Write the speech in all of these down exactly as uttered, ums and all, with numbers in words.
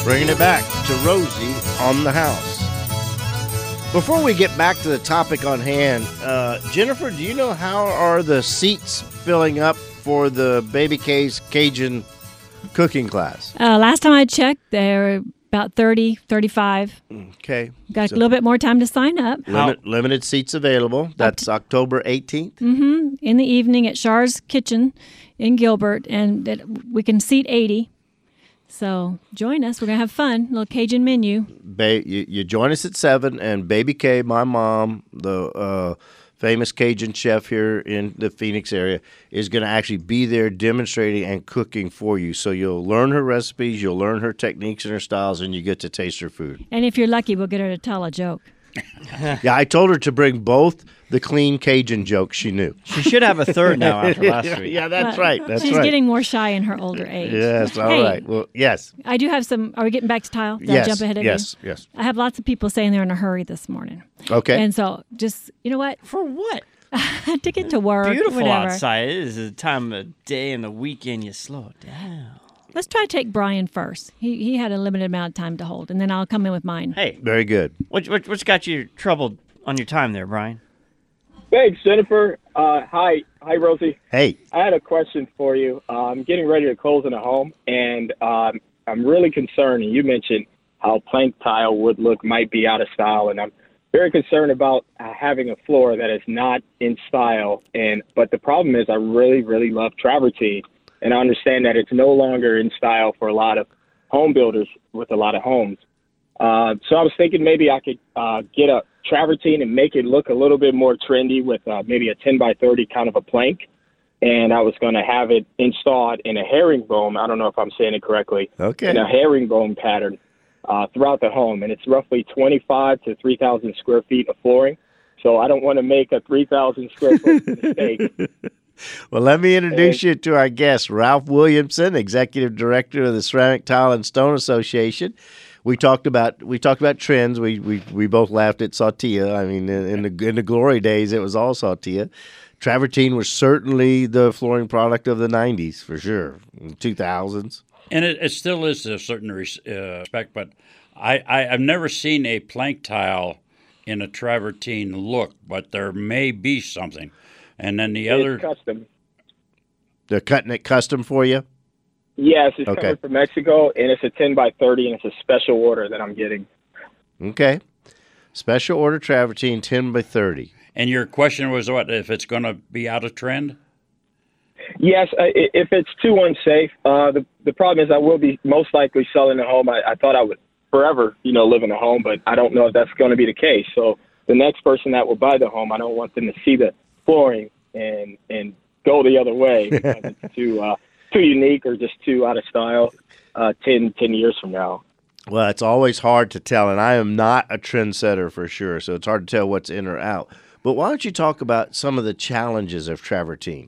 Bringing it back to Rosie on the house. Before we get back to the topic on hand, uh, Jennifer, do you know how are the seats filling up for the Baby K's Cajun cooking class? Uh, last time I checked, they were about thirty, thirty-five. Okay. Got So a little bit more time to sign up. limit, limited seats available. That's October eighteenth. Mm-hmm. In the evening at Char's Kitchen in Gilbert, and it, we can seat eighty. So join us. We're going to have fun. Little Cajun menu. Ba- you, you join us at seven, and Baby K, my mom, the uh, famous Cajun chef here in the Phoenix area, is going to actually be there demonstrating and cooking for you. So you'll learn her recipes, you'll learn her techniques and her styles, and you get to taste her food. And if you're lucky, we'll get her to tell a joke. Yeah, I told her to bring both the clean Cajun jokes she knew. She should have a third now after last week. Yeah, that's Well, right. That's she's right. getting more shy in her older age. Yes, all Hey, right. Well, yes. I do have some. Are we getting back to tile? Did Yes, I jump ahead of yes, you? yes. I have lots of people saying they're in a hurry this morning. Okay. And so just, you know what? For what? To get to work. Beautiful whatever. outside. It is the time of day and the weekend you slow it down. Let's try to take Brian first. He he had a limited amount of time to hold, and then I'll come in with mine. Hey, Very good. what, what, what's got you troubled on your time there, Brian? Thanks, Jennifer. Uh, hi, hi, Rosie. Hey. I had a question for you. Uh, I'm getting ready to close in a home, and um, I'm really concerned. And you mentioned how plank tile wood look might be out of style, and I'm very concerned about uh, having a floor that is not in style. And but the problem is, I really, really love travertine, and I understand that it's no longer in style for a lot of home builders with a lot of homes. Uh, so I was thinking maybe I could uh, get a travertine and make it look a little bit more trendy with uh, maybe a ten by thirty kind of a plank. And I was going to have it installed in a herringbone. I don't know if I'm saying it correctly. Okay. In a herringbone pattern uh, throughout the home. And it's roughly twenty-five to three thousand square feet of flooring. So I don't want to make a three thousand square foot mistake. Well, let me introduce you to our guest, Ralph Williamson, Executive Director of the Ceramic Tile and Stone Association. We talked about we talked about trends. We we, we both laughed at Saltillo. I mean, in, in the in the glory days, it was all Saltillo. Travertine was certainly the flooring product of the nineties for sure, two thousands. And it, it still is to a certain res, uh, respect, but I, I I've never seen a plank tile in a travertine look, but there may be something. And then the other It's custom. They're cutting it custom for you. Yes, it's Okay. coming from Mexico, and it's a ten by thirty, and it's a special order that I'm getting. Okay. Special order travertine, ten by thirty. And your question was what, if it's going to be out of trend? Yes, uh, i- if it's too unsafe, uh, the the problem is I will be most likely selling a home. I, I thought I would forever, you know, live in a home, but I don't know if that's going to be the case. So the next person that will buy the home, I don't want them to see the flooring and and go the other way because it's too uh, too unique or just too out of style. Uh, ten, ten years from now. Well, it's always hard to tell, and I am not a trendsetter for sure, so it's hard to tell what's in or out. But why don't you talk about some of the challenges of travertine?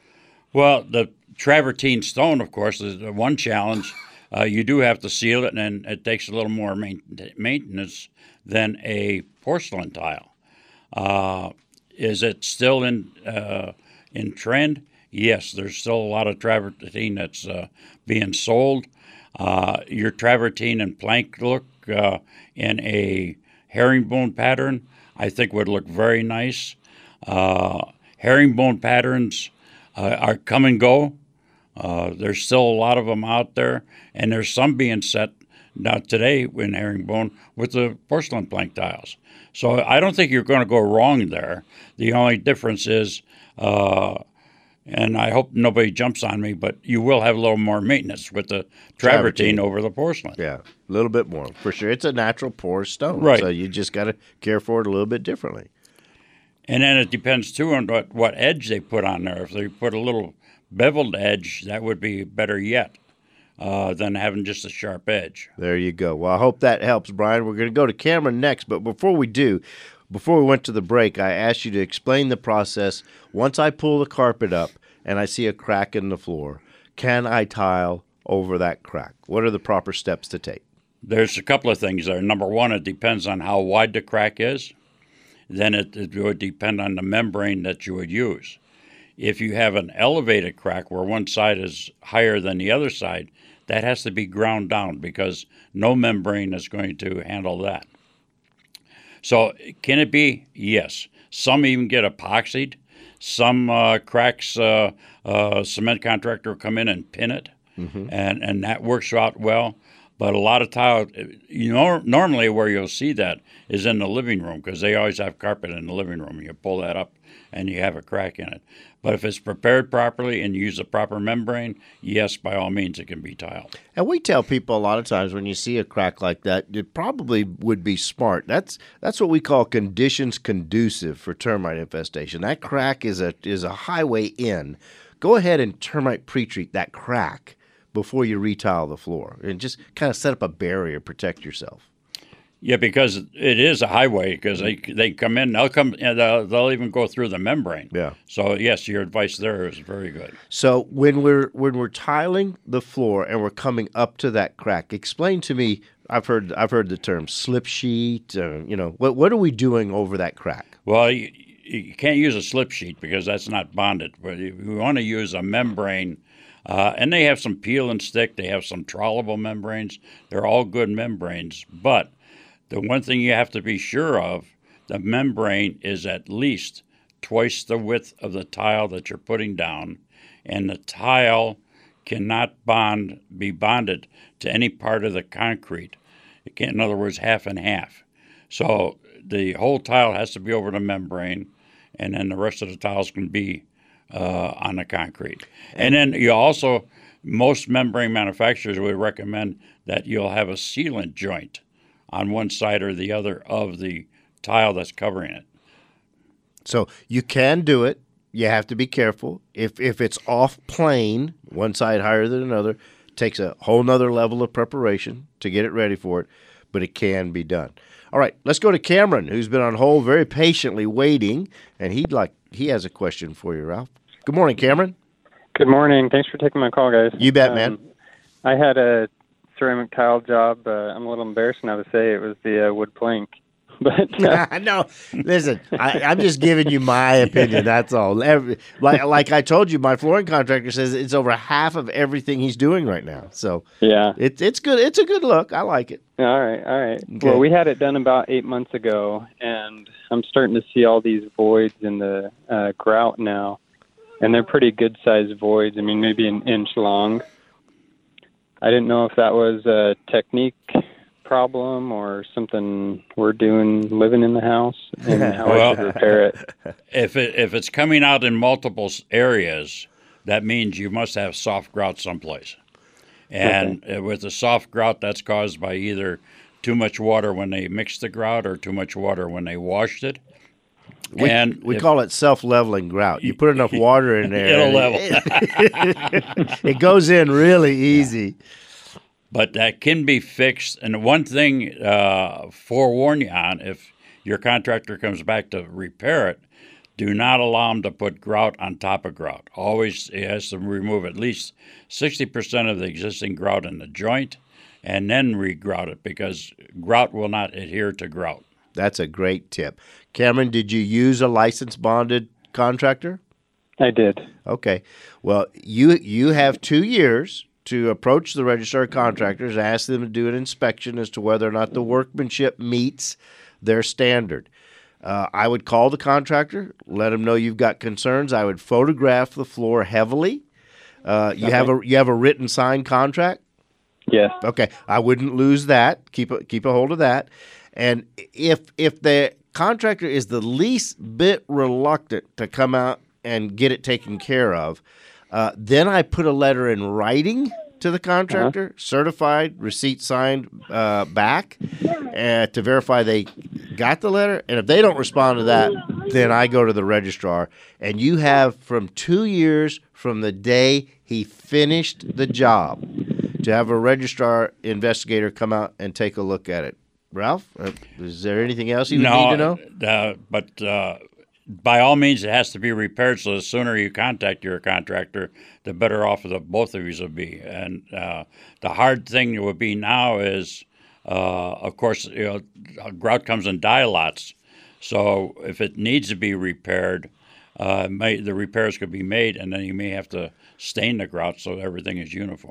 Well, the travertine stone, of course, is the one challenge. Uh, you do have to seal it, and it takes a little more main, maintenance than a porcelain tile. Uh, is it still in uh, in trend? Yes, there's still a lot of travertine that's uh, being sold. Uh, your travertine and plank look uh, in a herringbone pattern, I think would look very nice. Uh, herringbone patterns uh, are come and go. Uh, there's still a lot of them out there, and there's some being set now today in herringbone with the porcelain plank tiles. So I don't think you're going to go wrong there. The only difference is, uh, and I hope nobody jumps on me, but you will have a little more maintenance with the travertine, Travertine. over the porcelain. Yeah, a little bit more for sure. It's a natural porous stone, Right. So you just got to care for it a little bit differently. And then it depends, too, on what, what edge they put on there. If they put a little beveled edge, that would be better yet uh, than having just a sharp edge. There you go. Well, I hope that helps, Brian. We're going to go to Cameron next, but before we do, before we went to the break, I asked you to explain the process. Once I pull the carpet up and I see a crack in the floor, can I tile over that crack? What are the proper steps to take? There's a couple of things there. Number one, it depends on how wide the crack is. Then it, it would depend on the membrane that you would use. If you have an elevated crack where one side is higher than the other side, that has to be ground down because no membrane is going to handle that. So can it be? Yes. Some even get epoxied. Some uh, cracks, uh, uh, cement contractor will come in and pin it, mm-hmm. and, and that works out well. But a lot of tile, you know, normally where you'll see that is in the living room because they always have carpet in the living room. You pull that up and you have a crack in it. But if it's prepared properly and you use the proper membrane, yes, by all means, it can be tiled. And we tell people a lot of times when you see a crack like that, it probably would be smart. That's that's what we call conditions conducive for termite infestation. That crack is a is a highway in. Go ahead and termite pre-treat that crack before you retile the floor and just kind of set up a barrier, protect yourself. Yeah, because it is a highway. Because they they come in, they'll come, and they'll, they'll even go through the membrane. Yeah. So yes, your advice there is very good. So when we're when we're tiling the floor and we're coming up to that crack, explain to me. I've heard I've heard the term slip sheet. Uh, you know, what what are we doing over that crack? Well, you, you can't use a slip sheet because that's not bonded. But we want to use a membrane. Uh, and they have some peel and stick. They have some trollable membranes. They're all good membranes, but the one thing you have to be sure of, the membrane is at least twice the width of the tile that you're putting down, and the tile cannot bond be bonded to any part of the concrete. It can, in other words, half and half. So the whole tile has to be over the membrane, and then the rest of the tiles can be uh, on the concrete. And then you also, most membrane manufacturers would recommend that you'll have a sealant joint on one side or the other of the tile that's covering it. So you can do it. You have to be careful. If if it's off plane, one side higher than another, it takes a whole nother level of preparation to get it ready for it, but it can be done. All right, let's go to Cameron, who's been on hold very patiently waiting, and he'd like he has a question for you, Ralph. Good morning, Cameron. Good morning. Thanks for taking my call, guys. You bet, um, man. I had a ceramic tile job. Uh, I'm a little embarrassed now to say it was the uh, wood plank. But uh, no, listen, I, I'm just giving you my opinion. That's all. Every, like like I told you, my flooring contractor says it's over half of everything he's doing right now. So yeah, it's it's good. It's a good look. I like it. All right, all right. Okay. Well, we had it done about eight months ago, and I'm starting to see all these voids in the uh, grout now, and they're pretty good-sized voids. I mean, maybe an inch long. I didn't know if that was a technique problem or something we're doing living in the house and how well, I should repair it. If it if it's coming out in multiple areas, that means you must have soft grout someplace. And okay. with the soft grout, that's caused by either too much water when they mixed the grout or too much water when they washed it. We, and we if, call it self-leveling grout. You put enough water in there, it'll level. It, it goes in really easy. But that can be fixed. And one thing, uh, forewarn you on, if your contractor comes back to repair it, do not allow them to put grout on top of grout. Always it has to remove at least sixty percent of the existing grout in the joint and then re-grout it because grout will not adhere to grout. That's a great tip. Cameron, did you use a licensed bonded contractor? I did. Okay. Well, you you have two years to approach the registrar of contractors, ask them to do an inspection as to whether or not the workmanship meets their standard. Uh, I would call the contractor, let them know you've got concerns. I would photograph the floor heavily. Uh, you okay. have a you have a written signed contract? Yes. Okay. I wouldn't lose that. Keep a, keep a hold of that. And if if the contractor is the least bit reluctant to come out and get it taken care of, uh, then I put a letter in writing to the contractor, uh-huh. certified, receipt signed uh, back, uh, to verify they got the letter. And if they don't respond to that, then I go to the registrar. And you have from two years from the day he finished the job to have a registrar investigator come out and take a look at it. Ralph, uh, is there anything else you no, need to know? Uh, but uh, by all means, it has to be repaired. So the sooner you contact your contractor, the better off the both of you will be. And uh, the hard thing would be now is, uh, of course, you know, grout comes in die lots. So if it needs to be repaired, uh, may, the repairs could be made, and then you may have to stain the grout so everything is uniform.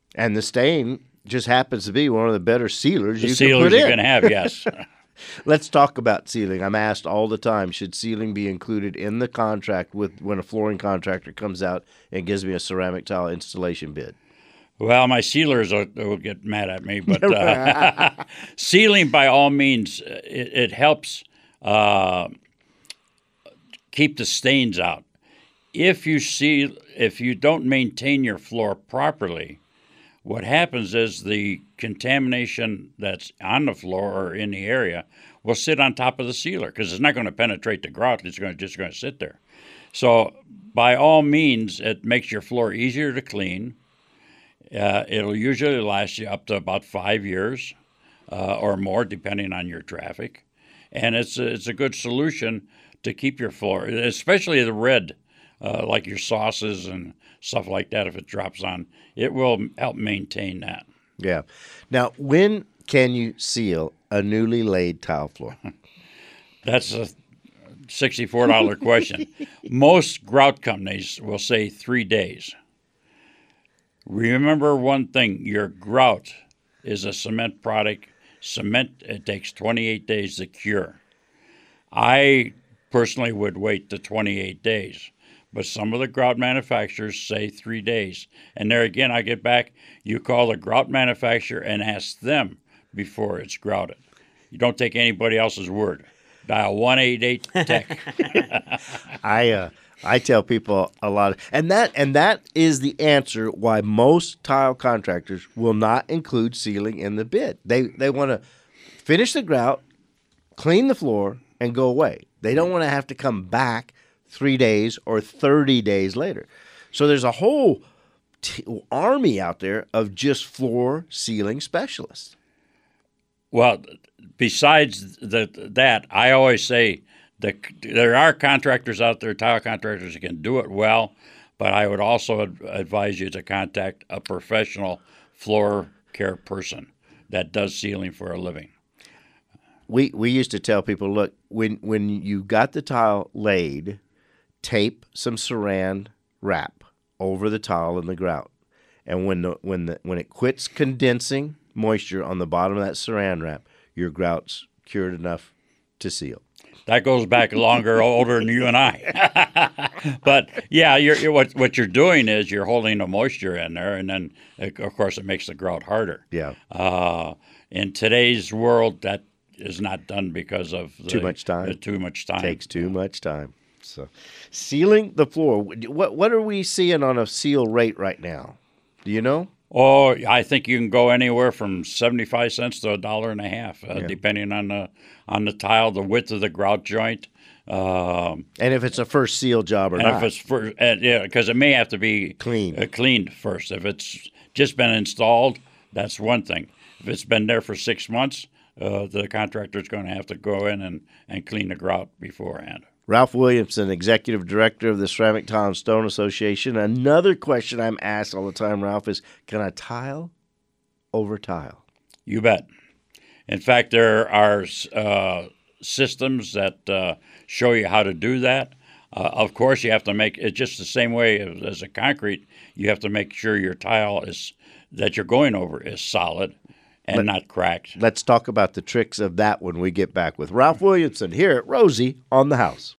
And the stain just happens to be one of the better sealers The you sealers can put you in. can have, yes. Let's talk about sealing. I'm asked all the time, should sealing be included in the contract with when a flooring contractor comes out and gives me a ceramic tile installation bid? Well, my sealers will, will get mad at me, but uh, sealing, by all means, it, it helps uh, keep the stains out. If you seal, if you don't maintain your floor properly, what happens is the contamination that's on the floor or in the area will sit on top of the sealer because it's not going to penetrate the grout. It's going to, just going to sit there. So, by all means, it makes your floor easier to clean. Uh, it'll usually last you up to about five years uh, or more, depending on your traffic. And it's a, it's a good solution to keep your floor, especially the red, uh, like your sauces and stuff like that. If it drops on, it will help maintain that. Yeah. Now, when can you seal a newly laid tile floor? That's a sixty-four dollars question. Most grout companies will say three days. Remember one thing, your grout is a cement product. Cement, it takes twenty-eight days to cure. I personally would wait the twenty-eight days, but some of the grout manufacturers say three days. And there again, I get back, you call the grout manufacturer and ask them before it's grouted. You don't take anybody else's word. Dial one eight eight tech. I uh, I tell people a lot, of, and that and that is the answer why most tile contractors will not include sealing in the bid. They they want to finish the grout, clean the floor, and go away. They don't want to have to come back three days or thirty days later. So there's a whole t- army out there of just floor sealing specialists. Well, besides the, that, I always say that there are contractors out there, tile contractors, who can do it well, but I would also ad- advise you to contact a professional floor care person that does sealing for a living. We we used to tell people, look, when when you got the tile laid, tape some saran wrap over the tile and the grout, and when the when the when it quits condensing moisture on the bottom of that saran wrap, your grout's cured enough to seal. That goes back longer, older than you and I. But yeah, you're, you're, what what you're doing is you're holding the moisture in there, and then of course it makes the grout harder. Yeah. Uh, in today's world, that is not done because of the, Too much time. uh, too much time. Takes too much time. So, sealing the floor. What what are we seeing on a seal rate right now? Do you know? Oh, I think you can go anywhere from seventy-five cents to a dollar and a half, uh, Yeah. depending on the on the tile, the width of the grout joint, um, And if it's a first seal job or and not. if it's for and, yeah, because it may have to be Cleaned. uh, cleaned first. If it's just been installed, that's one thing. If it's been there for six months, uh, the contractor's going to have to go in and, and clean the grout beforehand. Ralph Williamson, Executive Director of the Ceramic Tile and Stone Association. Another question I'm asked all the time, Ralph, is can I tile over tile? You bet. In fact, there are uh, systems that uh, show you how to do that. Uh, of course, you have to make it just the same way as, as a concrete. You have to make sure your tile is that you're going over is solid and Let- not cracked. Let's talk about the tricks of that when we get back with Ralph Williamson here at Rosie on the House.